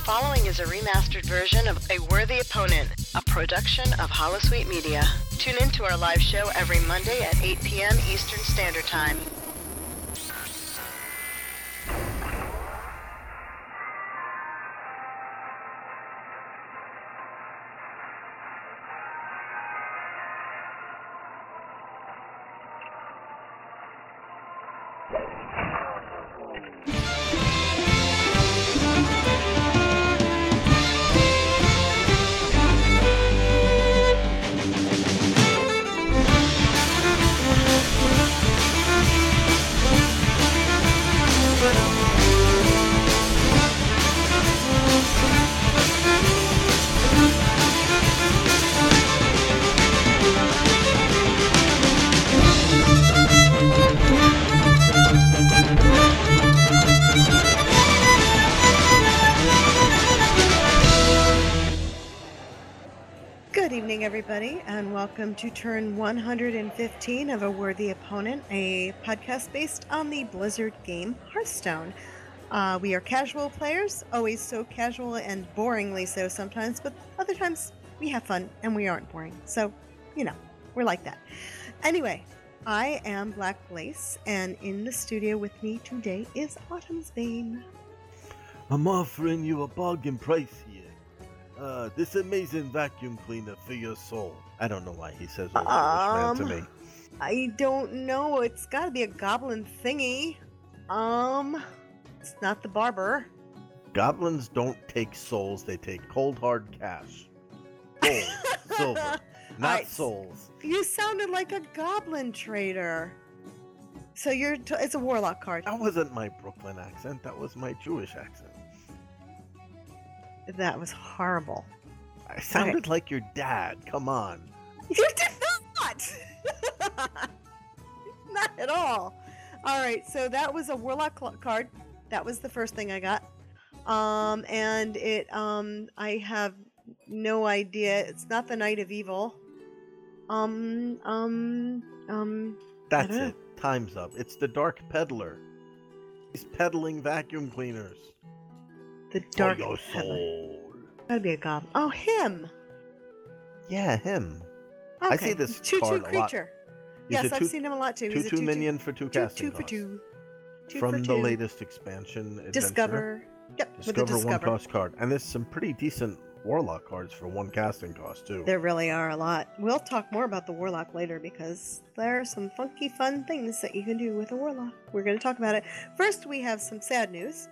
following is a remastered version of A Worthy Opponent, a production of Holosuite Media. Tune in to our live show every Monday at 8 p.m. Eastern Standard Time. Everybody, and welcome to turn 115 of A Worthy Opponent, a podcast based on the Blizzard game Hearthstone. We are casual players, always so casual and boringly so sometimes, but other times we have fun and we aren't boring. So, we're like that. Anyway, I am Black Blaze, and in the studio with me today is Autumn's Bane. I'm offering you a bargain price here. This amazing vacuum cleaner for your soul. I don't know why he says old English man to me. I don't know. It's got to be a goblin thingy. It's not the barber. Goblins don't take souls. They take cold hard cash. Gold, silver, not right. Souls. You sounded like a goblin trader. So it's a warlock card. That wasn't my Brooklyn accent. That was my Jewish accent. That was horrible. I sounded like your dad. Come on. You did not! Not at all. Alright, so that was a Warlock card. That was the first thing I got. And it, I have no idea. It's not the Knight of Evil. That's it. Time's up. It's the Dark Peddler. He's peddling vacuum cleaners. The Dark your soul. That'd be a goblin. Oh, him. Yeah, him. Okay. I see this 2/2 card creature. Yes, I've seen him a lot too. He's 2/2 minion for 2 casting costs. 2/2. From the latest expansion adventure. Discover. Yep, Discover with the Discover. 1 cost card. And there's some pretty decent Warlock cards for 1 casting cost too. There really are a lot. We'll talk more about the Warlock later because there are some funky fun things that you can do with a Warlock. We're going to talk about it. First, we have some sad news.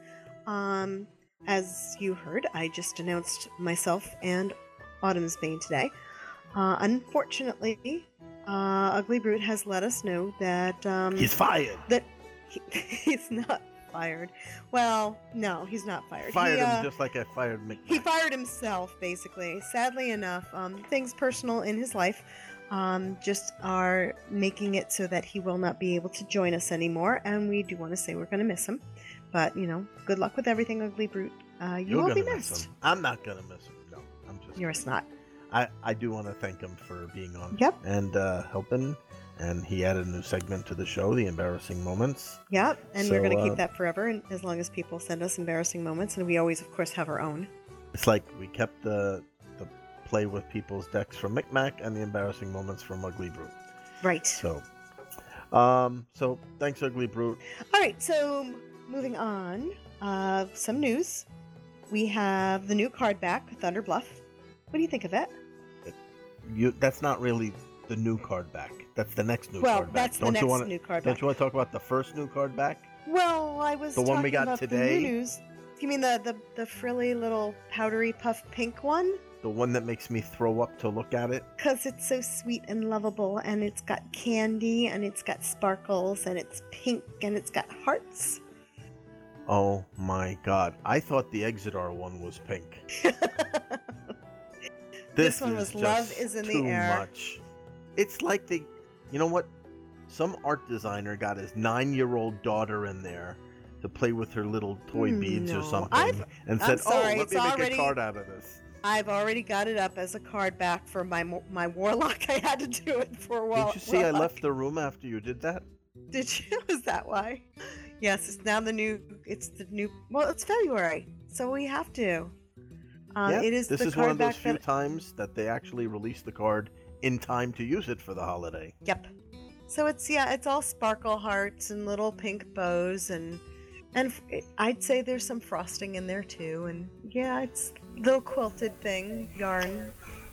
As you heard, I just announced myself and Autumn's Bane today. Unfortunately, Ugly Brute has let us know that he's fired. That he's not fired. Well, no, he's not fired. Fired him just like I fired McMahon. He fired himself, basically. Sadly enough, things personal in his life just are making it so that he will not be able to join us anymore, and we do want to say we're going to miss him. But, good luck with everything, Ugly Brute. You will be missed. I'm not going to miss him. No, I'm just... You're a snot. I do want to thank him for being on. Yep. And helping. And he added a new segment to the show, The Embarrassing Moments. Yep. And we're going to keep that forever, and as long as people send us embarrassing moments. And we always, of course, have our own. It's like we kept the play with people's decks from Micmac and the embarrassing moments from Ugly Brute. Right. So thanks, Ugly Brute. All right. So... moving on, some news. We have the new card back, Thunder Bluff. What do you think of it? That's not really the new card back. That's the next new card back. That's the next new card back. Don't you want to talk about the first new card back? Well, I was the talking one we got about today. The new news. You mean the frilly little powdery puff pink one? The one that makes me throw up to look at it? Because it's so sweet and lovable, and it's got candy, and it's got sparkles, and it's pink, and it's got hearts. Oh my god. I thought the Exodar one was pink. This one was Love is in the Air. Much. It's like you know what? Some art designer got his 9-year-old daughter in there to play with her little toy beads or something. And said, let me make a card out of this. I've already got it up as a card back for my Warlock. I had to do it for a while. Did you see I left the room after you did that? Did you? Is that why? Yes, it's now the new, well, it's February, so we have to. It is this the is card one of those back few that... times that they actually release the card in time to use it for the holiday. Yep. So it's all sparkle hearts and little pink bows, and I'd say there's some frosting in there too, and yeah, it's a little quilted thing, yarn.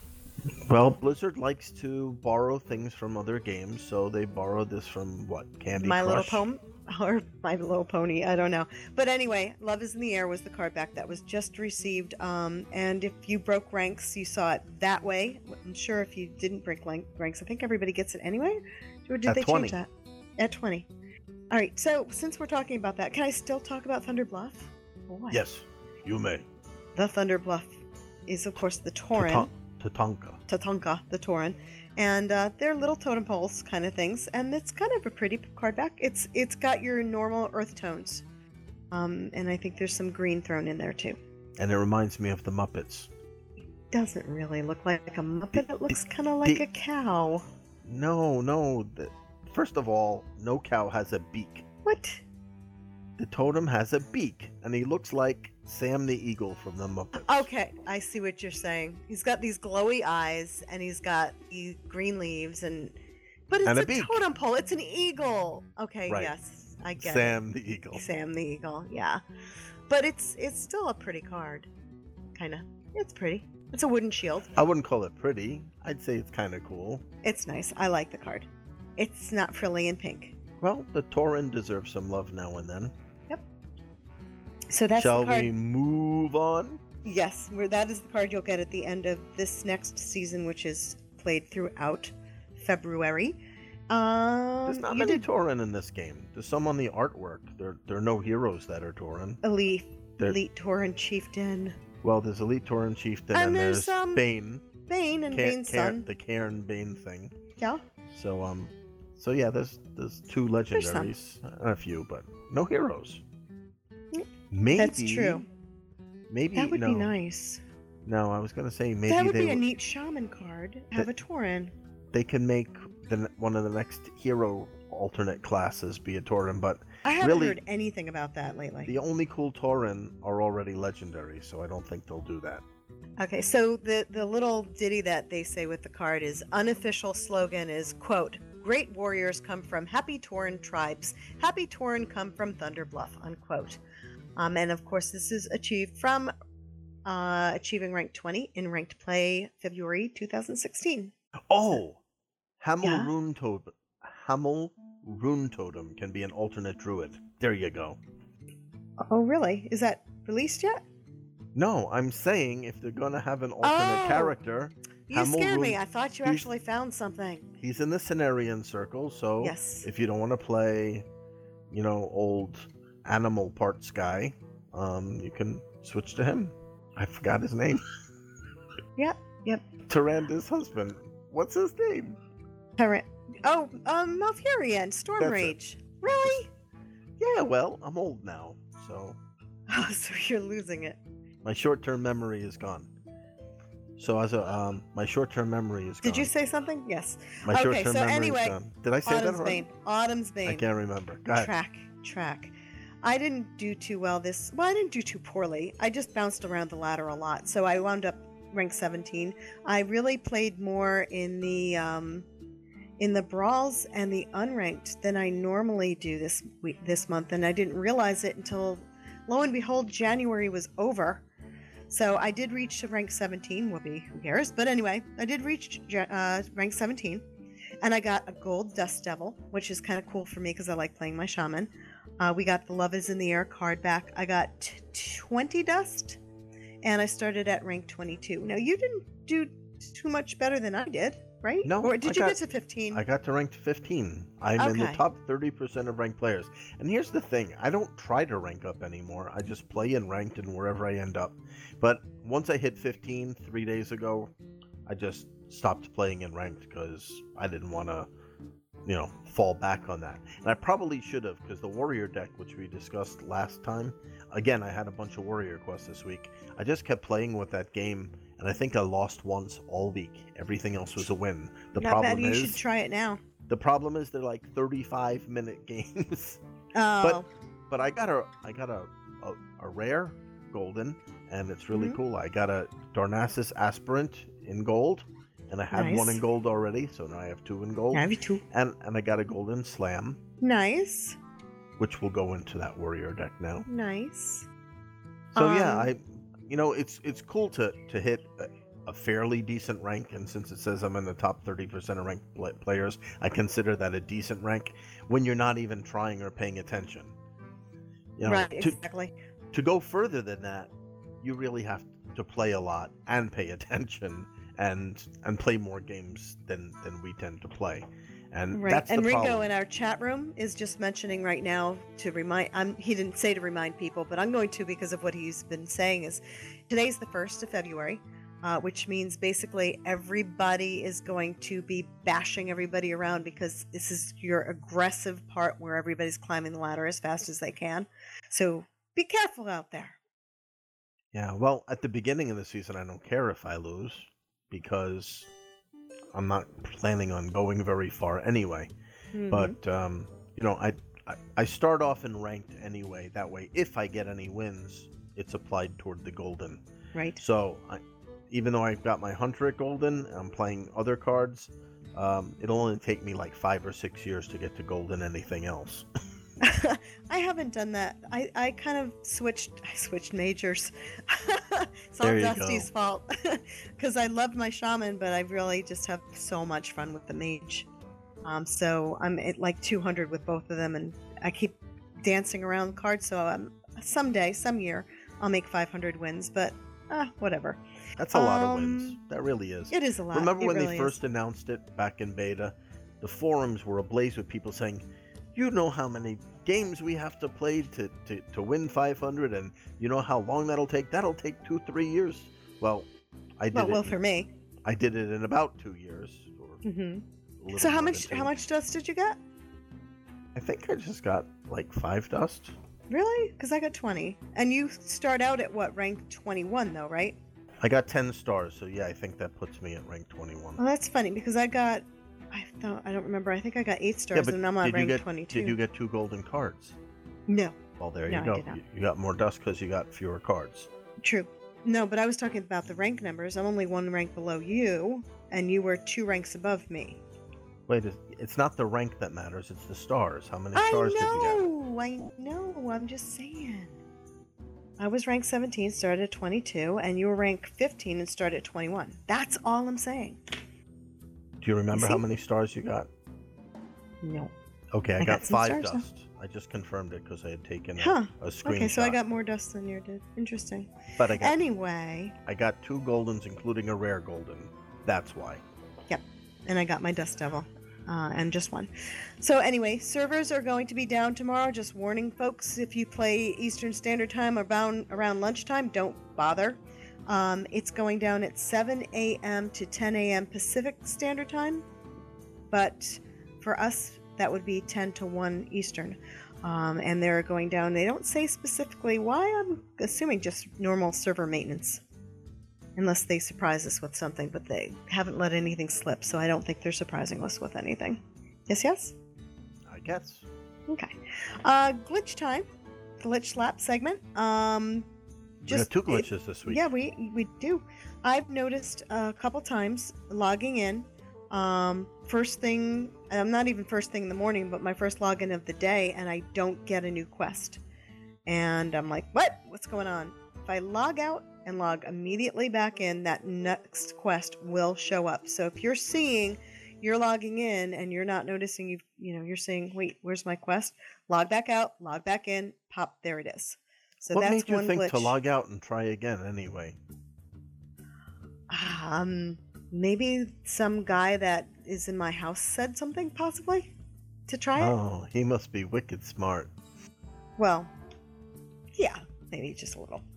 Well, Blizzard likes to borrow things from other games, so they borrowed this from what? Candy My Crush? Little Pony, or My Little Pony, I don't know. But anyway, Love is in the Air was the card back that was just received, and if you broke ranks, you saw it that way. I'm sure if you didn't break ranks, I think everybody gets it anyway. Or did they 20. change that? At 20. All right, so since we're talking about that, can I still talk about Thunder Bluff? Boy. Yes, you may. The Thunder Bluff is, of course, the Tauren. Tatanka, the Tauren. And they're little totem poles kind of things, and it's kind of a pretty card back. It's got your normal earth tones, and I think there's some green thrown in there too. And it reminds me of the Muppets. It doesn't really look like a Muppet. It looks kind of like a cow. No. First of all, no cow has a beak. What? The totem has a beak, and he looks like Sam the Eagle from the Muppets. Okay, I see what you're saying. He's got these glowy eyes, and he's got these green leaves, but it's a totem pole. It's an eagle. Okay, right. Yes, I get Sam the Eagle. Sam the Eagle, yeah. But it's still a pretty card, kind of. It's pretty. It's a wooden shield. I wouldn't call it pretty. I'd say it's kind of cool. It's nice. I like the card. It's not frilly and pink. Well, the Tauren deserves some love now and then. Yep. So that's Shall the card. we move on? Yes, that is the card you'll get at the end of this next season, which is played throughout February. There's not many Tauren in this game. There's some on the artwork. There are no heroes that are Tauren. Elite Tauren Chieftain. Well, there's Elite Tauren Chieftain, and there's Bane. Bane and Bane's son. The Cairn Bane thing. Yeah. So yeah, there's two legendaries, a few, but no heroes. Maybe that's true. Maybe that would be nice. No, I was gonna say maybe that would be a neat shaman card. Have a Tauren. They can make one of the next hero alternate classes be a Tauren, but I haven't heard anything about that lately. The only cool Tauren are already legendary, so I don't think they'll do that. Okay, so the little ditty that they say with the card is unofficial slogan is, quote, "Great warriors come from happy Tauren tribes. Happy Tauren come from Thunder Bluff," unquote. And of course, this is achieved from achieving rank 20 in ranked play February 2016. Oh, Hamel Rune Totem can be an alternate druid. There you go. Oh, really? Is that released yet? No, I'm saying if they're going to have an alternate character... You scared me. I thought you actually found something. He's in the Cenarian Circle, so yes. If you don't want to play, old animal parts guy, you can switch to him. I forgot his name. Yep. Tyranda's husband. What's his name? Malfurion, Stormrage. Really? Yeah, well, I'm old now, so... Oh, so you're losing it. My short-term memory is gone. So my short-term memory is gone. Did you say something? Yes. My short-term memory is gone. Did I say Autumn's that right? Autumn's Bane. I can't remember. Go ahead. Track. I didn't do too well I didn't do too poorly. I just bounced around the ladder a lot, so I wound up rank 17. I really played more in the brawls and the unranked than I normally do this month, and I didn't realize it until, lo and behold, January was over. So I did reach rank 17. Who cares? But anyway, I did reach rank 17, and I got a gold Dust Devil, which is kind of cool for me because I like playing my shaman. We got the Love is in the Air card back. I got 20 dust, and I started at rank 22. Now, you didn't do too much better than I did, right? No. Or did you get to 15? I got to rank 15. I'm in the top 30% of ranked players. And here's the thing. I don't try to rank up anymore. I just play in ranked and wherever I end up. But once I hit 15 3 days ago, I just stopped playing in ranked because I didn't want to, fall back on that. And I probably should have, because the warrior deck, which we discussed last time, again, I had a bunch of warrior quests this week. I just kept playing with that game, and I think I lost once all week. Everything else was a win. Not bad. You should try it now. The problem is they're like 35-minute games. Oh. But I got a rare golden, and it's really cool. I got a Darnassus Aspirant in gold, and I had one in gold already, so now I have 2 in gold. I have 2. And I got a golden Slam. Nice. Which will go into that warrior deck now. Nice. So yeah, it's cool to hit a fairly decent rank, and since it says I'm in the top 30% of ranked players, I consider that a decent rank when you're not even trying or paying attention. Right, exactly. To go further than that, you really have to play a lot and pay attention and play more games than we tend to play. And right. That's and the Ringo problem. in our chat room is just mentioning right now to remind, he didn't say to remind people, but I'm going to because of what he's been saying, is today's the 1st of February, which means basically everybody is going to be bashing everybody around because this is your aggressive part where everybody's climbing the ladder as fast as they can. So be careful out there. Yeah, well, at the beginning of the season, I don't care if I lose because I'm not planning on going very far anyway. But, I start off in ranked anyway. That way, if I get any wins, it's applied toward the golden. Right. So, even though I've got my Hunter at golden, I'm playing other cards, it'll only take me like 5 or 6 years to get to golden anything else. I haven't done that. I kind of switched majors. It's all There you Dusty's fault because I loved my shaman, but I really just have so much fun with the mage. So I'm at like 200 with both of them, and I keep dancing around cards. So someday, some year, I'll make 500 wins, but whatever. That's a lot of wins. That really is. It is a lot. Remember when really they first announced it back in beta? The forums were ablaze with people saying, you know how many games we have to play to win 500, and you know how long that'll take? That'll take 2-3 years. Well, I did it. Well, for me, I did it in about 2 years. So how much dust did you get? I think I just got like 5 dust. Really? Because I got 20. And you start out at what, rank 21 though, right? I got 10 stars, so yeah, I think that puts me at rank 21. Well, that's funny because I don't remember. I think I got 8 stars, and I'm on rank 22. Did you get 2 golden cards? No. Well, there you go. I did not. You got more dust because you got fewer cards. True. No, but I was talking about the rank numbers. I'm only 1 rank below you, and you were 2 ranks above me. Wait, it's not the rank that matters, it's the stars. How many stars did you get? I know, I'm just saying. I was ranked 17, started at 22, and you were ranked 15 and started at 21. That's all I'm saying. Do you remember how many stars you got? No. Okay, I got 5 dust. Though. I just confirmed it because I had taken a screenshot. Okay, so I got more dust than you did. Interesting. But anyway. I got 2 goldens, including a rare golden. That's why. Yep. And I got my Dust Devil. And just 1. So anyway, servers are going to be down tomorrow. Just warning folks, if you play Eastern Standard Time around lunchtime, don't bother. It's going down at 7 a.m. to 10 a.m. Pacific Standard Time. But for us, that would be 10 to 1 Eastern. And they're going down. They don't say specifically why. I'm assuming just normal server maintenance. Unless they surprise us with something, but they haven't let anything slip, so I don't think they're surprising us with anything. Yes? I guess. Okay. Glitch time. Glitch Lap segment. We got 2 glitches this week. Yeah, we do. I've noticed a couple times logging in. First thing, I'm not even first thing in the morning, but my first login of the day, and I don't get a new quest. And I'm like, what? What's going on? If I log out and log immediately back in, that next quest will show up. So if you're logging in and you're not noticing, you're saying, wait, where's my quest? Log back out, log back in, pop, there it is. So what that's made you one think glitch. To log out and try again anyway? Maybe some guy that is in my house said something, possibly, to try it. Oh, he must be wicked smart. Well, yeah, maybe just a little.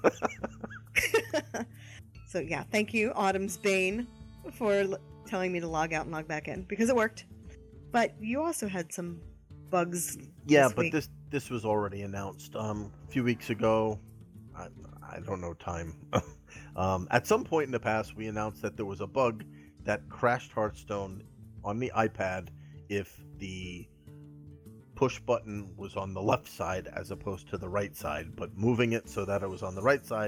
So yeah, thank you, Autumn's Bane, for telling me to log out and log back in, because it worked. But you also had some bugs. Yeah, this but week. this was already announced a few weeks ago. I don't know time. At some point in the past, we announced that there was a bug that crashed Hearthstone on the iPad if the push button was on the left side as opposed to the right side, but moving it so that it was on the right side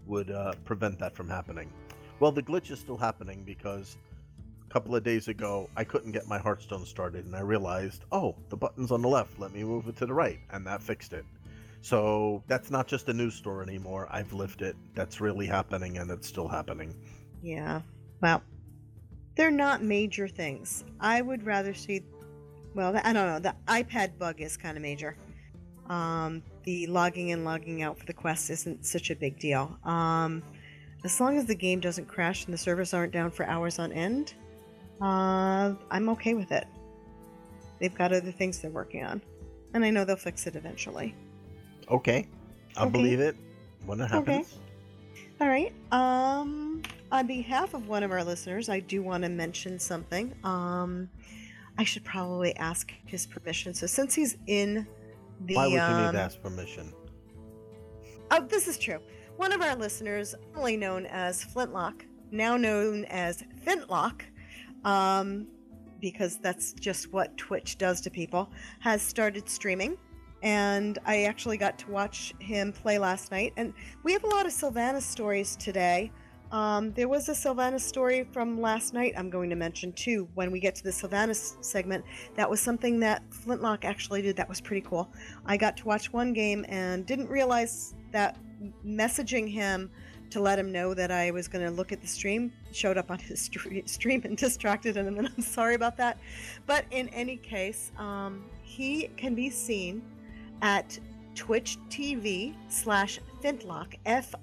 would prevent that from happening. Well, the glitch is still happening because a couple of days ago I couldn't get my Hearthstone started, and I realized, oh, the button's on the left, let me move it to the right, and that fixed it. So that's not just a news story anymore. I've lived it. That's really happening, and it's still happening. Yeah. Well, they're not major things. I would rather see, well, I don't know, the iPad bug is kind of major. The logging in, logging out for the quest isn't such a big deal. As long as the game doesn't crash and the servers aren't down for hours on end, I'm okay with it. They've got other things they're working on, and I know they'll fix it eventually. Okay. I'll believe it when it happens. Okay. All right. On behalf of one of our listeners, I do want to mention something. I should probably ask his permission. So since he's in the... Why would you need to ask permission? Oh, this is true. One of our listeners, formerly known as Flintlock, now known as Fintlock, because that's just what Twitch does to people, has started streaming. And I actually got to watch him play last night. And we have a lot of Sylvanas stories today. There was a Sylvanas story from last night I'm going to mention too when we get to the Sylvanas segment. That was something that Flintlock actually did that was pretty cool. I got to watch one game and didn't realize that messaging him to let him know that I was going to look at the stream showed up on his stream and distracted him, and I'm sorry about that. But in any case, he can be seen at Twitch TV/Fintlock,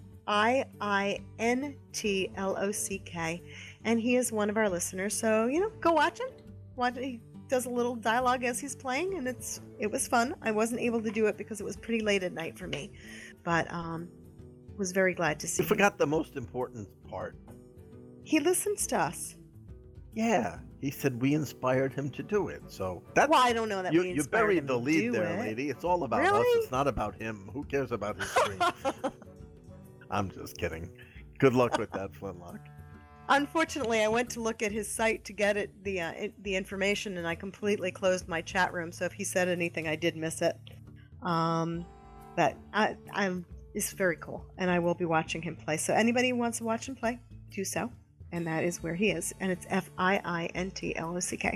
FIINTLOCK, and he is one of our listeners. So go watch him. He does a little dialogue as he's playing, and it was fun. I wasn't able to do it because it was pretty late at night for me, but was very glad to see. You forgot the most important part. He listens to us. Yeah, he said we inspired him to do it. So that's... Well, I don't know that you buried the lead there, lady. It's all about us. It's not about him. Who cares about his stream? I'm just kidding. Good luck with that, Flintlock. Unfortunately, I went to look at his site to get the information, and I completely closed my chat room. So if he said anything, I did miss it. But it's very cool, and I will be watching him play. So anybody who wants to watch him play, do so. And that is where he is, and it's FIINTLOCK.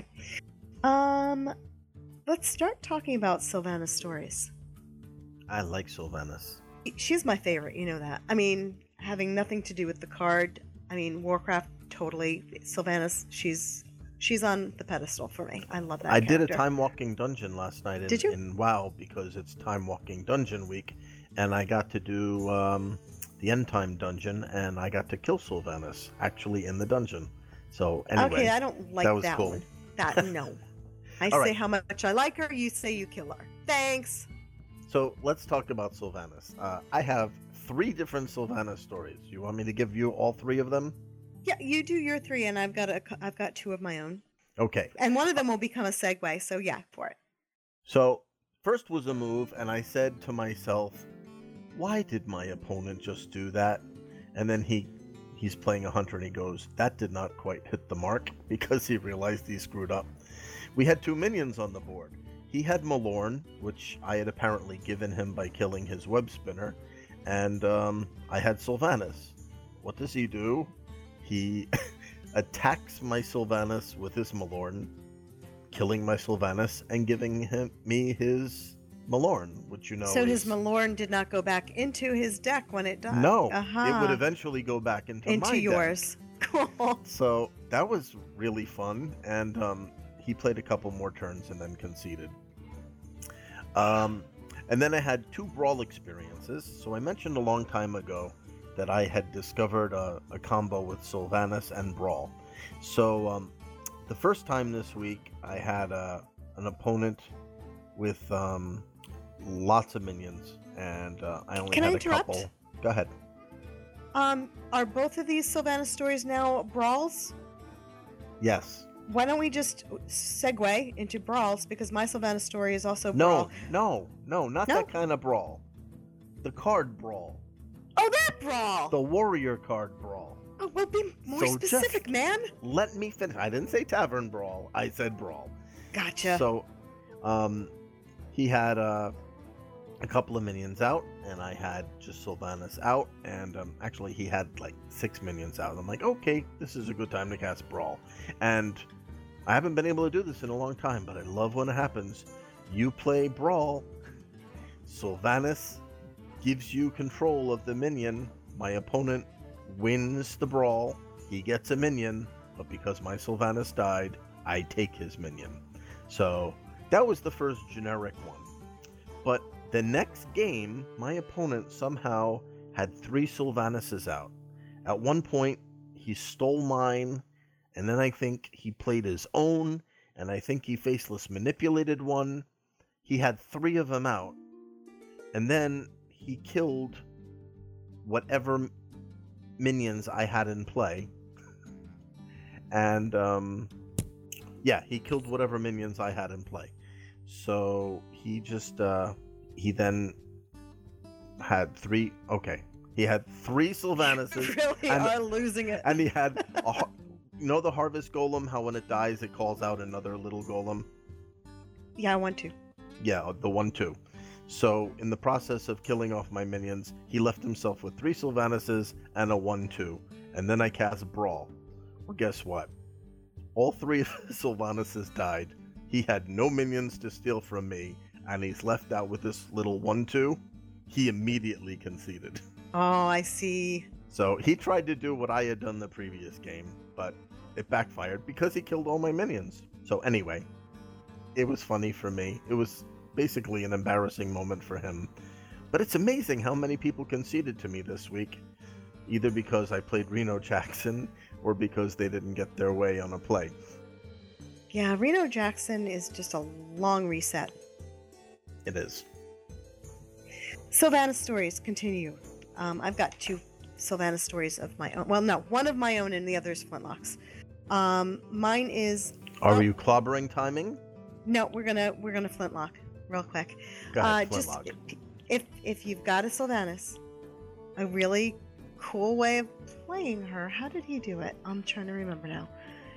Let's start talking about Sylvanas stories. I like Sylvanas. She's my favorite, you know that. I mean, having nothing to do with the card. I mean, Warcraft, totally. Sylvanas, she's on the pedestal for me. I love that I character. did a time walking dungeon last night in WoW because it's time walking dungeon week, and I got to do the end time dungeon, and I got to kill Sylvanas actually in the dungeon. So anyway, okay, I don't like that was that cool. one. That no. I say how much I like her. You say you kill her. Thanks. So let's talk about Sylvanas. I have 3 different Sylvanas stories. You want me to give you all 3 of them? Yeah, you do your 3, and I've got 2 of my own. Okay. And one of them will become a segue. So yeah, for it. So first was a move, and I said to myself, why did my opponent just do that? And then he's playing a hunter, and he goes, that did not quite hit the mark, because he realized he screwed up. We had 2 minions on the board. He had Malorn, which I had apparently given him by killing his web spinner, and I had Sylvanas. What does he do? He attacks my Sylvanas with his Malorn, killing my Sylvanas and giving me his Malorn, which So his Malorn did not go back into his deck when it died. No, it would eventually go back into yours. Cool. So that was really fun, and he played a couple more turns and then conceded. And then I had 2 brawl experiences. So I mentioned a long time ago that I had discovered a combo with Sylvanas and Brawl. So the first time this week, I had an opponent with lots of minions, and I only had a couple. Go ahead. Are both of these Sylvanas stories now brawls? Yes. Why don't we just segue into brawls, because my Sylvanas story is also brawl. No, not that kind of brawl. The card brawl. Oh, that brawl! The warrior card brawl. Oh, well, be more specific, man. Let me finish. I didn't say tavern brawl. I said brawl. Gotcha. So, he had a couple of minions out, and I had just Sylvanas out, and actually he had like 6 minions out. I'm like, okay, this is a good time to cast Brawl. And I haven't been able to do this in a long time, but I love when it happens. You play Brawl, Sylvanas gives you control of the minion, my opponent wins the Brawl, he gets a minion, but because my Sylvanas died, I take his minion. So that was the first generic one. But the next game, my opponent somehow had 3 Sylvanases out. At one point, he stole mine, and then I think he played his own, and I think he faceless manipulated one. He had 3 of them out, and then he killed whatever minions I had in play. And, he killed whatever minions I had in play. So he just, he then had 3, he had 3 Sylvanases. You really are losing it. And he had, the Harvest Golem, how when it dies, it calls out another little golem? Yeah, I want to. Yeah, the 1/2. So in the process of killing off my minions, he left himself with 3 Sylvanases and a 1/2. And then I cast Brawl. Well, guess what? All 3 of the Sylvanases died. He had no minions to steal from me, and he's left out with this little 1/2. He immediately conceded. Oh, I see. So he tried to do what I had done the previous game, but it backfired because he killed all my minions. So anyway, it was funny for me. It was basically an embarrassing moment for him. But it's amazing how many people conceded to me this week, either because I played Reno Jackson or because they didn't get their way on a play. Yeah, Reno Jackson is just a long reset. It is. Sylvanas stories continue. I've got 2 Sylvanas stories of my own. Well, no, one of my own and the other is Flintlocks. Mine is. Are you clobbering timing? No, we're gonna Flintlock real quick. Go ahead, Flintlock. Just if you've got a Sylvanas, a really cool way of playing her. How did he do it? I'm trying to remember now.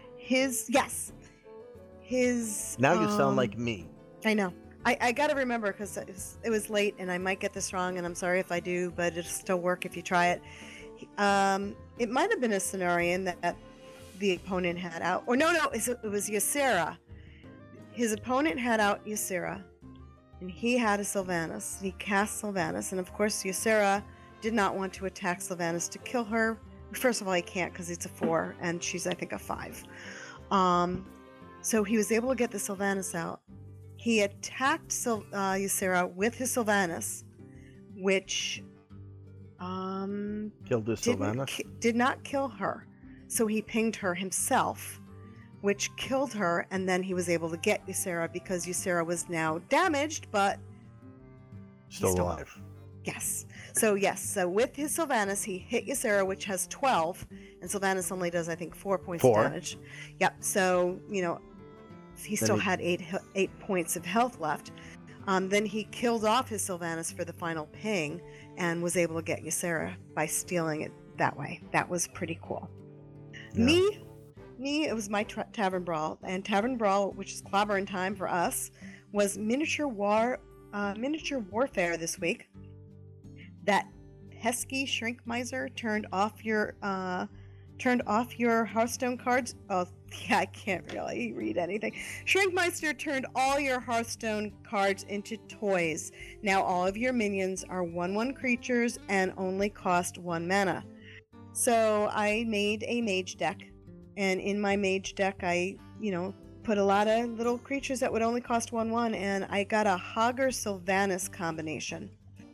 Now you sound like me. I know. I gotta remember because it was late and I might get this wrong, and I'm sorry if I do, but it'll still work if you try it. It might have been a Cenarian that the opponent had out, or no, it was Ysera. His opponent had out Ysera, and he had a Sylvanas. He cast Sylvanas, and of course Ysera did not want to attack Sylvanas to kill her. First of all, he can't because it's a 4, and she's, I think, a 5. So he was able to get the Sylvanas out. He attacked Ysera with his Sylvanas, which killed his Sylvanas? Did not kill her. So he pinged her himself, which killed her, and then he was able to get Ysera because Ysera was now damaged, but still alive. Yes. So with his Sylvanas, he hit Ysera, which has 12, and Sylvanas only does, I think, 4 points of damage. Yep. So, he still had 8 points of health left. Then he killed off his Sylvanas for the final ping and was able to get Ysera by stealing it that way. That was pretty cool. Yeah. Me, it was my Tavern Brawl. And Tavern Brawl, which is clobbering time for us, was miniature warfare this week. That pesky Shrink Miser turned off your Hearthstone cards. Oh, yeah, I can't really read anything. Shrinkmeister turned all your Hearthstone cards into toys. Now all of your minions are 1/1 creatures and only cost 1 mana. So I made a mage deck, and in my mage deck I, put a lot of little creatures that would only cost 1/1, and I got a Hogger Sylvanas combination.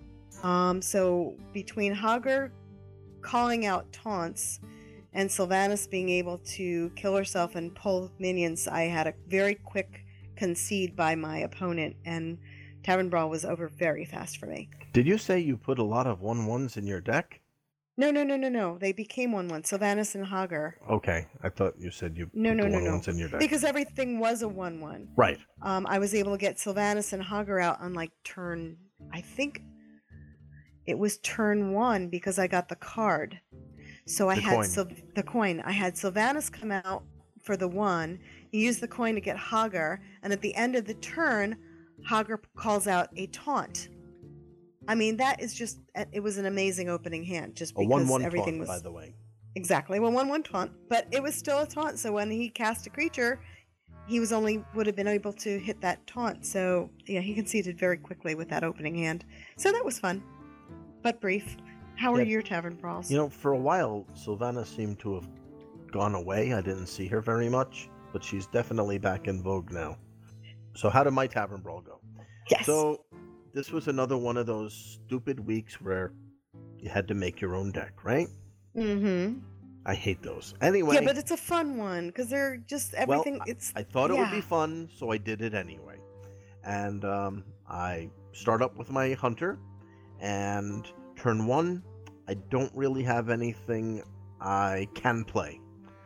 So between Hogger calling out taunts and Sylvanas being able to kill herself and pull minions, I had a very quick concede by my opponent, and Tavern Brawl was over very fast for me. Did you say you put a lot of 1/1s in your deck? No. They became 1/1. Sylvanas and Hogger. Okay, I thought you said you put 1/1s in your deck. Because everything was a 1/1. Right. I was able to get Sylvanas and Hogger out on turn, I think it was turn 1 because I got the card. So I had the coin. I had Sylvanas come out for the 1. You use the coin to get Hogger, and at the end of the turn, Hogger calls out a taunt. I mean, that is just, it was an amazing opening hand, just A because 1/1 everything taunt, was... by the way. Exactly, well, 1/1 taunt, but it was still a taunt, so when he cast a creature, he would have been able to hit that taunt, so yeah, he conceded very quickly with that opening hand. So that was fun, but brief. How were your tavern brawls? You know, for a while, Sylvanas seemed to have gone away. I didn't see her very much, but she's definitely back in vogue now. So how did my tavern brawl go? Yes. So this was another one of those stupid weeks where you had to make your own deck, right? Mm-hmm. I hate those. Anyway. Yeah, but it's a fun one because they're just everything. Well, I thought it would be fun, so I did it anyway. And I start up with my hunter, and turn 1, I don't really have anything I can play.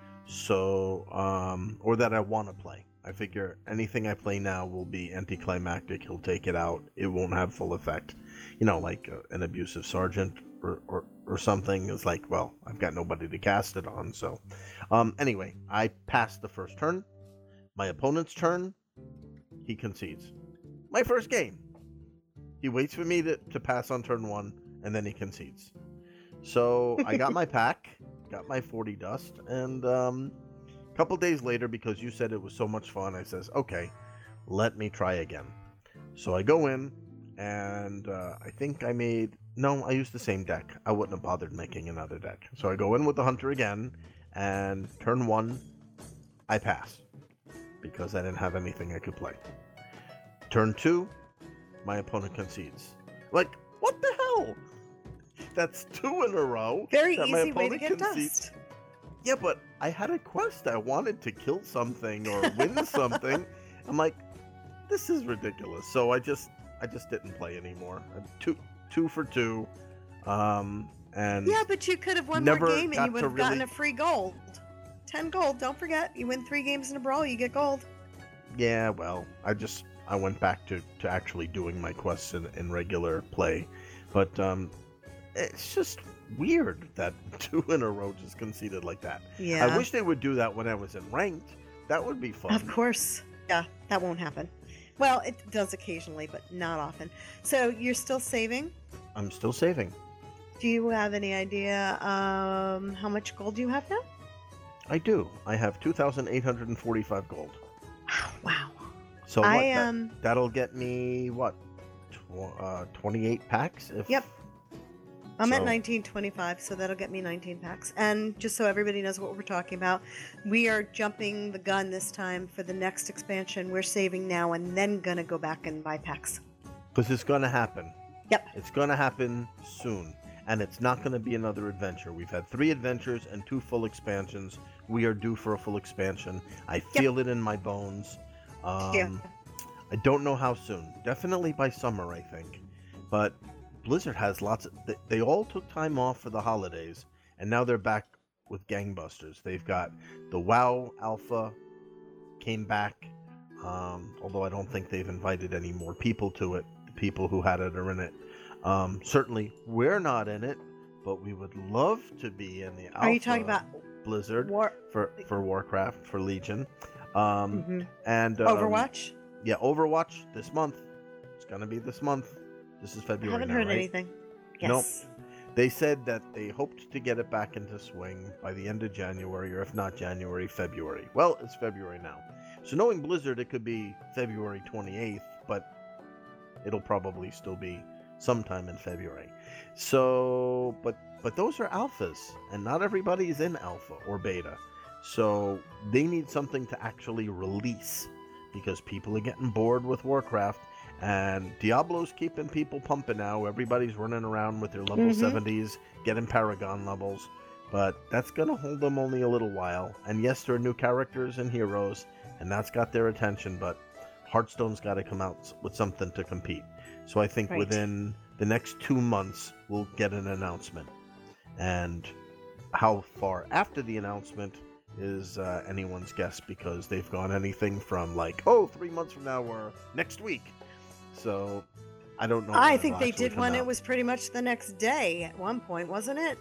So, or that I want to play. I figure anything I play now will be anticlimactic. He'll take it out. It won't have full effect. You know, like an abusive sergeant or something. It's like, well, I've got nobody to cast it on. So, anyway, I passed the first turn. My opponent's turn, he concedes. My first game. He waits for me to pass on turn 1, and then he concedes. So I got my pack, got my 40 dust, and a couple days later, because you said it was so much fun, I says, okay, let me try again. So I go in, and I think I used the same deck. I wouldn't have bothered making another deck. So I go in with the hunter again, and turn 1, I pass, because I didn't have anything I could play. Turn 2, my opponent concedes. Like, what the hell? That's 2 in a row. Very easy way to get dust. Yeah, but I had a quest. I wanted to kill something or win something. I'm like, this is ridiculous. So I just didn't play anymore. Two for 2. And yeah, but you could have won more game and you would have gotten a free gold. 10 gold. Don't forget, you win 3 games in a brawl, you get gold. Yeah, well, I went back to actually doing my quests in regular play, but it's just weird that 2 in a row just conceded like that. Yeah. I wish they would do that when I was in ranked. That would be fun. Of course. Yeah, that won't happen. Well, it does occasionally, but not often. So you're still saving? I'm still saving. Do you have any idea how much gold you have now? I do. I have 2,845 gold. Wow. So what, that'll get me, what, 28 packs? Yep. I'm at 1925, so that'll get me 19 packs. And just so everybody knows what we're talking about, we are jumping the gun this time for the next expansion. We're saving now and then going to go back and buy packs. Because it's going to happen. Yep. It's going to happen soon. And it's not going to be another adventure. We've had 3 adventures and 2 full expansions. We are due for a full expansion. I feel it in my bones. I don't know how soon. Definitely by summer, I think. But Blizzard has lots of... They all took time off for the holidays, and now they're back with gangbusters. They've got the WoW Alpha came back, although I don't think they've invited any more people to it. The people who had it are in it. Certainly, we're not in it, but we would love to be in the Alpha. Are you talking about Blizzard for Warcraft, for Legion? And Overwatch? Yeah, Overwatch this month. It's gonna be this month. This is February. I haven't heard anything. Yes. Nope. They said that they hoped to get it back into swing by the end of January, or if not January, February. Well, it's February now. So knowing Blizzard, it could be February 28th, but it'll probably still be sometime in February. So, but those are alphas, and not everybody's in alpha or beta. So they need something to actually release, because people are getting bored with Warcraft, and Diablo's keeping people pumping now. Everybody's running around with their level 70s, getting Paragon levels, but that's going to hold them only a little while. And yes, there are new characters and heroes, and that's got their attention, but Hearthstone's got to come out with something to compete. So I think within the next 2 months, we'll get an announcement. And how far after the announcement is anyone's guess, because they've gone anything from like, 3 months from now or next week. So I don't know. I think they did one. It was pretty much the next day at one point, wasn't it?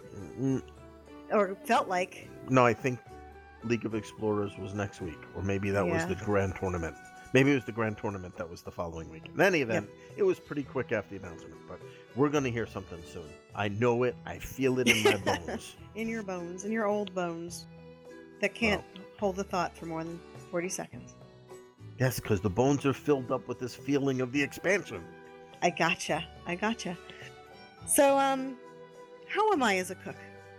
Or it felt like. No, I think League of Explorers was next week, or maybe that was the grand tournament. Maybe it was the grand tournament that was the following week. In any event, It was pretty quick after the announcement, but we're going to hear something soon. I know it. I feel it in my bones. In your bones, in your old bones that can't hold the thought for more than 40 seconds. Yes, because the bones are filled up with this feeling of the expansion. I gotcha. So, how am I as a cook?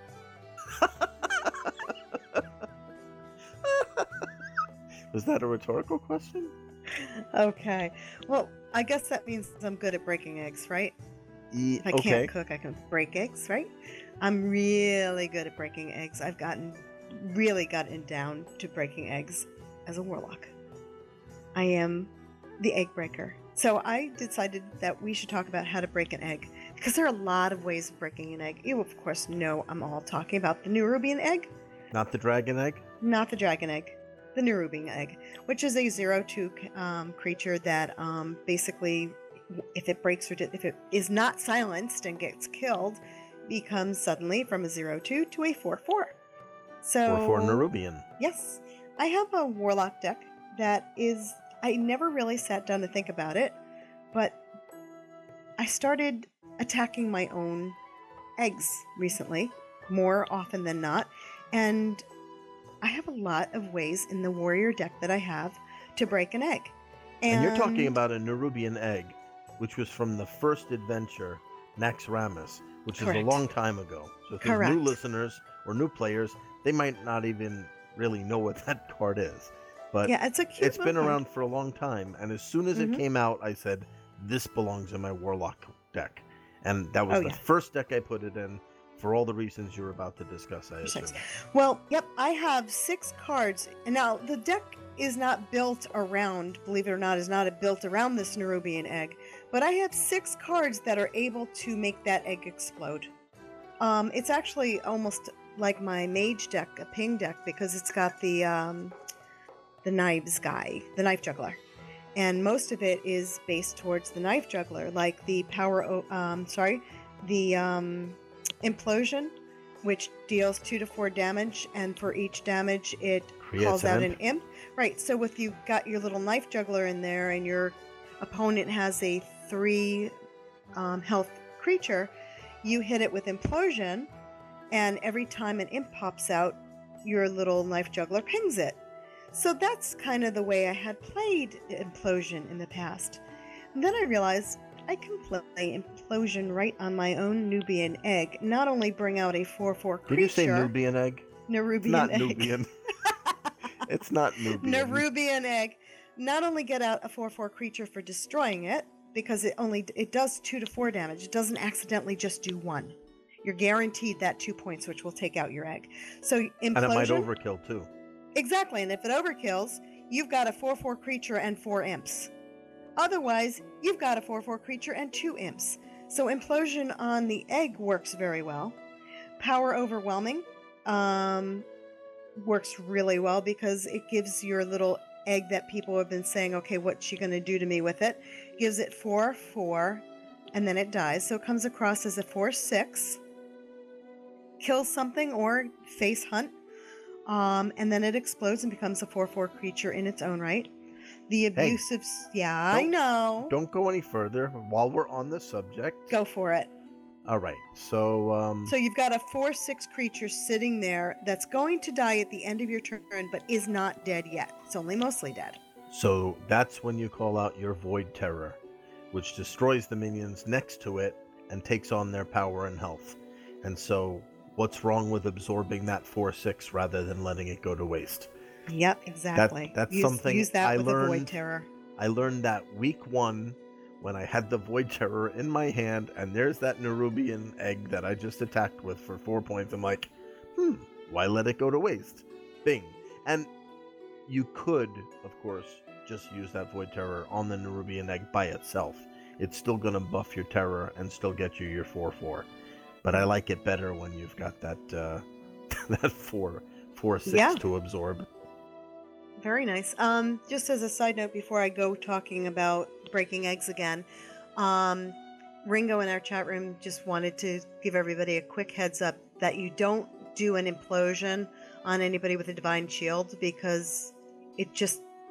Was that a rhetorical question? Okay. Well, I guess that means I'm good at breaking eggs, right? If I can't cook, I can break eggs, right? I'm really good at breaking eggs. I've really gotten down to breaking eggs as a warlock. I am the egg breaker. So I decided that we should talk about how to break an egg, because there are a lot of ways of breaking an egg. You, of course, know I'm all talking about the Nerubian egg. Not the dragon egg? Not the dragon egg. The Nerubian egg, which is a 0/2 creature that basically, if it breaks or if it is not silenced and gets killed, becomes suddenly from a 0/2 to a 4/4. So 4/4 Nerubian. Yes, I have a warlock deck that is. I never really sat down to think about it, but I started attacking my own eggs recently, more often than not, and I have a lot of ways in the warrior deck that I have to break an egg. And you're talking about a Nerubian egg, which was from the first adventure, Naxxramas, which is a long time ago. So if there's new listeners or new players, they might not even really know what that card is. But yeah, it's been around for a long time. And as soon as it came out, I said, this belongs in my warlock deck. And that was the first deck I put it in. For all the reasons you're about to discuss, I assume. Well, yep, I have 6 cards. And now, the deck is not built around, believe it or not, built around this Nerubian egg. But I have 6 cards that are able to make that egg explode. It's actually almost like my mage deck, a ping deck, because it's got the knives guy, the knife juggler. And most of it is based towards the knife juggler, like the Implosion, which deals 2 to 4 damage, and for each damage it calls out an imp. Right, so if you got your little knife juggler in there and your opponent has a 3 health creature, you hit it with Implosion, and every time an imp pops out, your little knife juggler pings it. So that's kind of the way I had played Implosion in the past. And then I realized I can play Implosion right on my own Nubian egg. Not only bring out a 4/4 creature. Did you say Nubian egg? Nerubian not egg. Nubian. It's not Nubian. Nerubian egg. Not only get out a 4/4 creature for destroying it, because it does 2 to 4 damage. It doesn't accidentally just do 1. You're guaranteed that 2 points, which will take out your egg. So Implosion. And it might overkill too. Exactly, and if it overkills, you've got a 4/4 creature and 4 imps. Otherwise, you've got a 4/4 creature and 2 imps. So Implosion on the egg works very well. Power Overwhelming works really well because it gives your little egg that people have been saying, okay, what's she going to do to me with it? Gives it 4/4, and then it dies. So it comes across as a 4/6. Kills something or face hunt. And then it explodes and becomes a 4/4 creature in its own right. The abusive... I know. Don't go any further while we're on the subject. Go for it. All right. So... So you've got a 4/6 creature sitting there that's going to die at the end of your turn, but is not dead yet. It's only mostly dead. So that's when you call out your Void Terror, which destroys the minions next to it and takes on their power and health. And so... what's wrong with absorbing that 4/6 rather than letting it go to waste? Yep, exactly. That's something use that I with learned. A Void Terror. I learned that week 1 when I had the Void Terror in my hand, and there's that Nerubian egg that I just attacked with for 4 points. I'm like, why let it go to waste? Bing. And you could, of course, just use that Void Terror on the Nerubian egg by itself. It's still going to buff your terror and still get you your 4/4. But I like it better when you've got that that 4/6 to absorb. Very nice. Just as a side note, before I go talking about breaking eggs again, Ringo in our chat room just wanted to give everybody a quick heads up that you don't do an implosion on anybody with a divine shield because it just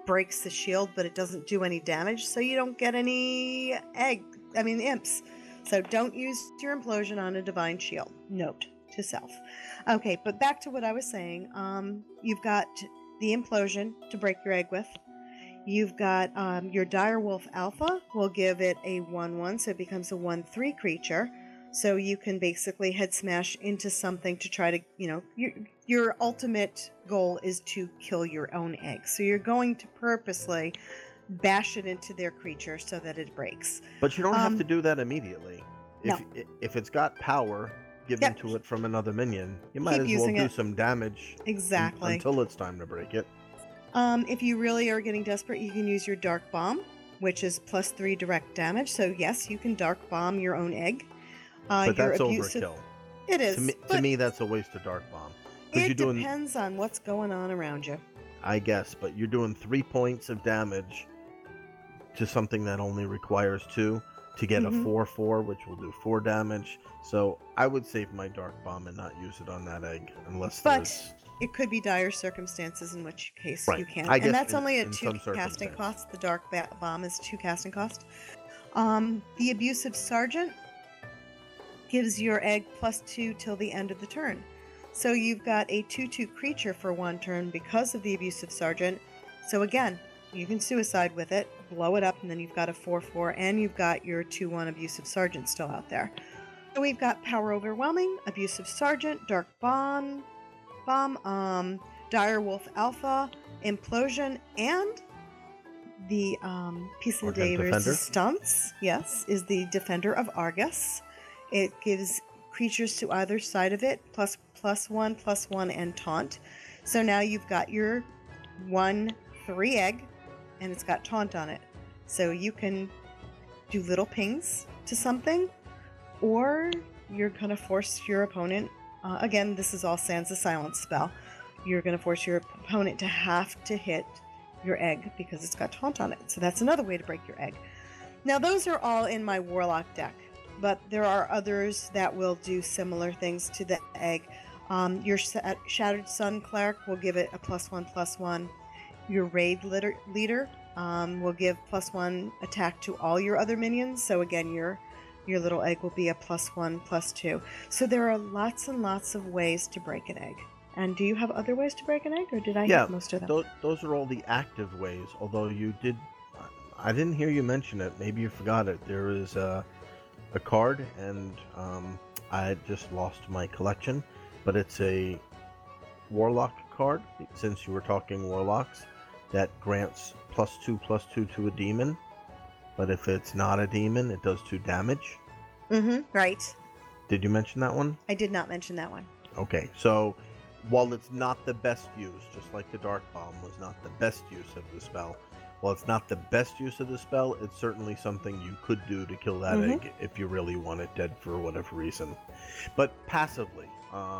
breaks the shield, but it doesn't do any damage, so you don't get any imps. So don't use your implosion on a divine shield. Note to self. Okay, but back to what I was saying. You've got the implosion to break your egg with. You've got your Direwolf Alpha will give it a 1/1, so it becomes a 1/3 creature. So you can basically head smash into something to try to, your ultimate goal is to kill your own egg. So you're going to purposely bash it into their creature so that it breaks. But you don't have to do that immediately. If it's got power given to it from another minion, you might as well do some damage until it's time to break it. If you really are getting desperate, you can use your Dark Bomb, which is +3 direct damage. So yes, you can Dark Bomb your own egg. But that's overkill. It is. To me, that's a waste of Dark Bomb. It depends on what's going on around you. I guess, but you're doing 3 points of damage to something that only requires 2 to get a 4/4, which will do 4 damage. So I would save my Dark Bomb and not use it on that egg unless there's... It could be dire circumstances, in which case you can. And that's only a 2 casting cost. The Dark Bomb is 2 casting cost. The Abusive Sergeant gives your egg +2 till the end of the turn. So you've got a 2/2 creature for 1 turn because of the Abusive Sergeant. So again, you can suicide with it, blow it up, and then you've got a 4/4, and you've got your 2/1 Abusive Sergeant still out there. So we've got Power Overwhelming, Abusive Sergeant, Dark Bomb, Direwolf Alpha, Implosion, and the piece of the day Resistance, is the Defender of Argus. It gives creatures to either side of it +1/+1 and taunt. So now you've got your 1/3 egg, and it's got taunt on it. So you can do little pings to something, or you're going to force your opponent. Again, this is all Sands of Silence spell. You're going to force your opponent to have to hit your egg because it's got taunt on it. So that's another way to break your egg. Now, those are all in my Warlock deck, but there are others that will do similar things to the egg. Your Shattered Sun Cleric will give it a +1/+1. Your Raid Leader will give +1 attack to all your other minions. So again, your little egg will be a +1/+2. So there are lots and lots of ways to break an egg. And do you have other ways to break an egg, or did I hit most of them? Those are all the active ways, although I didn't hear you mention it. Maybe you forgot it. There is a card, and I just lost my collection, but it's a Warlock card, since you were talking Warlocks, that grants +2/+2 to a demon. But if it's not a demon, it does 2 damage. Right. Did you mention that one? I did not mention that one. Okay, so while it's not the best use, just like the Dark Bomb was not the best use of the spell, while it's not the best use of the spell, it's certainly something you could do to kill that egg if you really want it dead for whatever reason. But passively,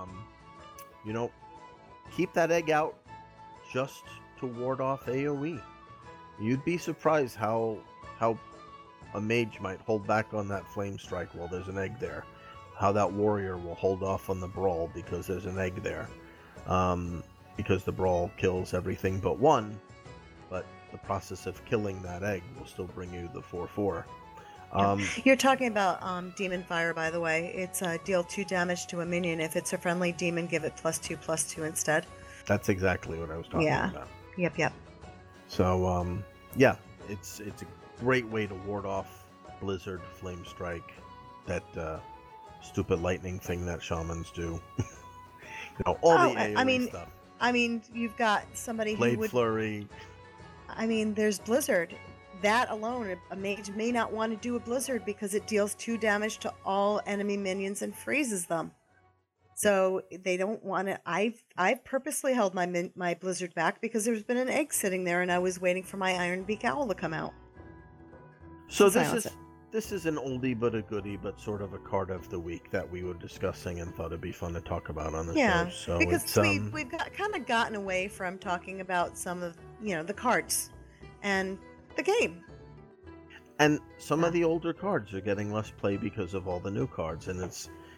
keep that egg out just to ward off AoE. You'd be surprised how a mage might hold back on that flame strike while there's an egg there. How that warrior will hold off on the brawl because there's an egg there. Because the brawl kills everything but one, but the process of killing that egg will still bring you the 4/4. You're talking about Demon Fire, by the way. It's deal 2 damage to a minion. If it's a friendly demon, give it +2/+2 instead. That's exactly what I was talking about. Yep. So, it's a great way to ward off Blizzard, Flame Strike, that stupid lightning thing that shamans do. All the AoE stuff. I mean, you've got somebody Blade who would... Flurry. I mean, there's Blizzard. That alone, a mage may not want to do a Blizzard because it deals 2 damage to all enemy minions and freezes them. So they don't want to... I've purposely held my Blizzard back because there's been an egg sitting there and I was waiting for my Ironbeak Owl to come out. So this is an oldie but a goodie, but sort of a card of the week that we were discussing and thought it'd be fun to talk about on the show. So because we've kind of gotten away from talking about some of the cards and the game. And some of the older cards are getting less play because of all the new cards, and it's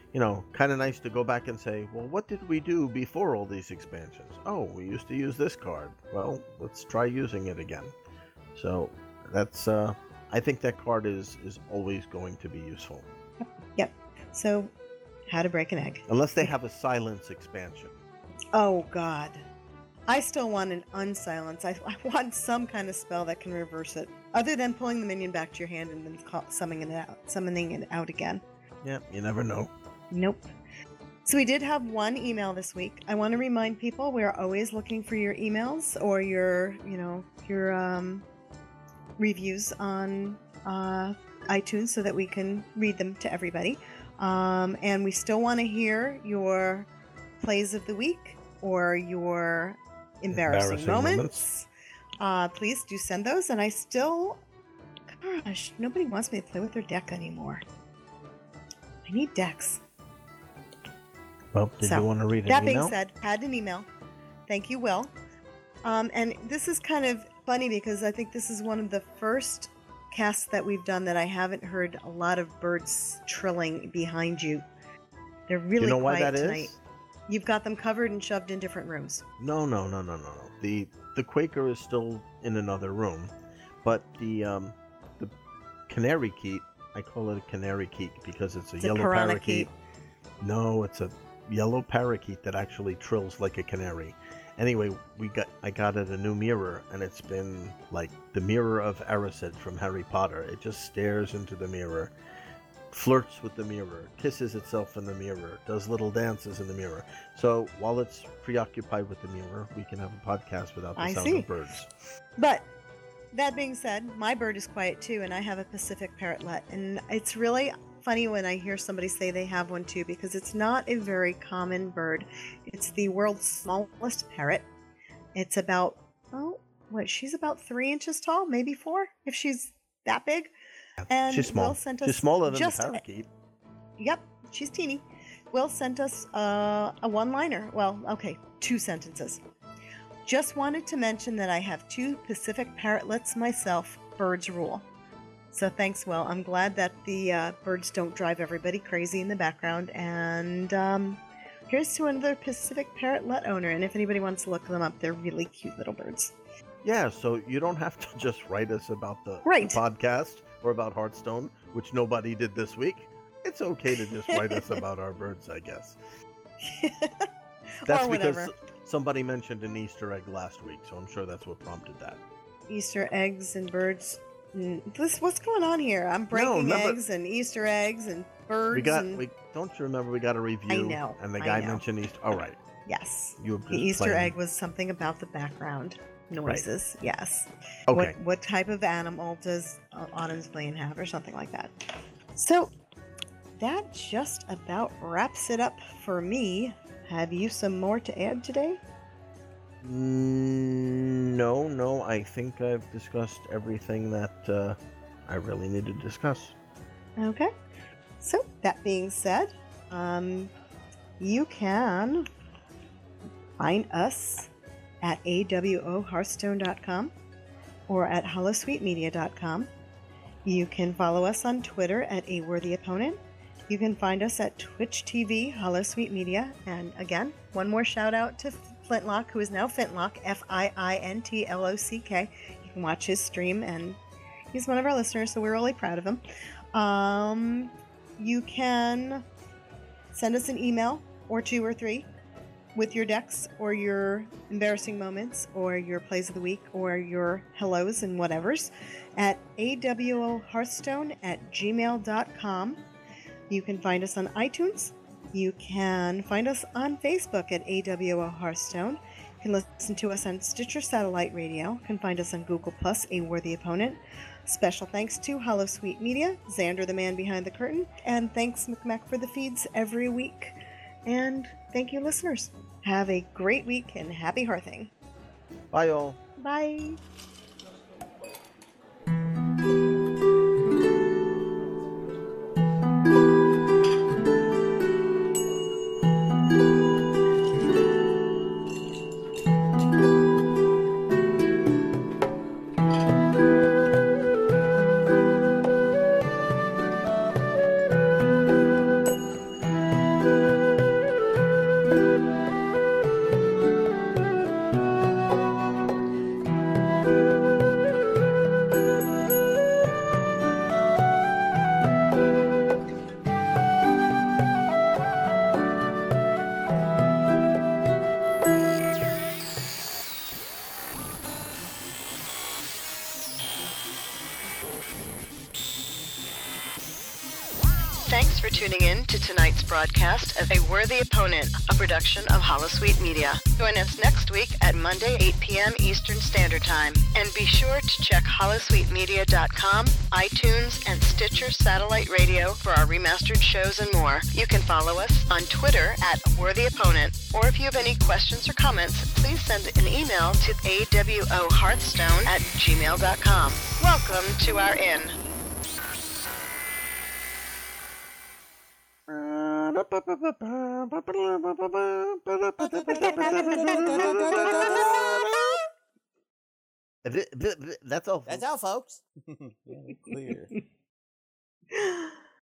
kind of nice to go back and say, well, what did we do before all these expansions? Oh, we used to use this card. Well, let's try using it again. So that's, I think that card is always going to be useful. Yep. So, how to break an egg. Unless they have a silence expansion. Oh, God. I still want an unsilence. I want some kind of spell that can reverse it, other than pulling the minion back to your hand and then summoning it out again. Yeah, you never know. Nope. So we did have one email this week. I want to remind people we're always looking for your emails or your reviews on iTunes so that we can read them to everybody. And we still want to hear your plays of the week or your embarrassing moments. Please do send those. And gosh, nobody wants me to play with their deck anymore. I need decks. Well, did you want to read an email? That being said, had an email. Thank you, Will. And this is kind of funny because I think this is one of the first casts that we've done that I haven't heard a lot of birds trilling behind you. They're really quiet why that tonight. Is? You've got them covered and shoved in different rooms. No. The Quaker is still in another room, but the canary keet, I call it a canary keet because it's a yellow parakeet. No, it's a yellow parakeet that actually trills like a canary. Anyway, I got it a new mirror, and it's been like the mirror of Erised from Harry Potter. It just stares into the mirror, flirts with the mirror, kisses itself in the mirror, does little dances in the mirror. So while it's preoccupied with the mirror, we can have a podcast without the sound of birds. But that being said, my bird is quiet too, and I have a Pacific parrotlet, and it's really funny when I hear somebody say they have one too, because it's not a very common bird. It's the world's smallest parrot. It's about, she's about 3 inches tall, maybe 4, if she's that big. And she's small. She's smaller than the parakeet. Yep, she's teeny. Will sent us a one-liner. Well, okay, 2 sentences. Just wanted to mention that I have 2 Pacific parrotlets myself. Birds rule. So thanks, Will. I'm glad that the birds don't drive everybody crazy in the background. And here's to another Pacific parrotlet owner. And if anybody wants to look them up, they're really cute little birds. Yeah, so you don't have to just write us about the podcast or about Hearthstone, which nobody did this week. It's okay to just write us about our birds, I guess. That's because somebody mentioned an Easter egg last week, so I'm sure that's what prompted that. Easter eggs and birds. What's going on here? I'm breaking eggs and Easter eggs and birds. Don't you remember we got a review? I know. And the guy mentioned Easter. All right. Yes. The Easter egg was something about the background noises. Right. Yes. Okay. What type of animal does Autumn's Bane have, or something like that? So that just about wraps it up for me. Have you some more to add today? No. I think I've discussed everything that I really need to discuss. Okay. So, that being said, you can find us at awohearthstone.com or at hollowsweetmedia.com. You can follow us on Twitter at aworthyopponent. You can find us at Twitch TV, HollowSweetMedia. And again, one more shout out to Flintlock, who is now Fintlock, Fintlock. You can watch his stream, and he's one of our listeners, so we're really proud of him. You can send us an email, or 2 or 3, with your decks, or your embarrassing moments, or your plays of the week, or your hellos and whatevers, at awohearthstone@gmail.com. You can find us on iTunes. You can find us on Facebook at AWO Hearthstone. You can listen to us on Stitcher Satellite Radio. You can find us on Google+, A Worthy Opponent. Special thanks to Hollowsweet Media, Xander the man behind the curtain, and thanks McMac for the feeds every week. And thank you, listeners. Have a great week and happy hearthing. Bye, all. Bye. Thanks for tuning in to tonight's broadcast of A Worthy Opponent, a production of Holosuite Media. Join us next week at Monday, 8 p.m. Eastern Standard Time. And be sure to check holosuitemedia.com, iTunes, and Stitcher Satellite Radio for our remastered shows and more. You can follow us on Twitter at Worthy Opponent, or if you have any questions or comments, please send an email to awohearthstone@gmail.com. Welcome to our inn. That's all. That's all, folks. Clear.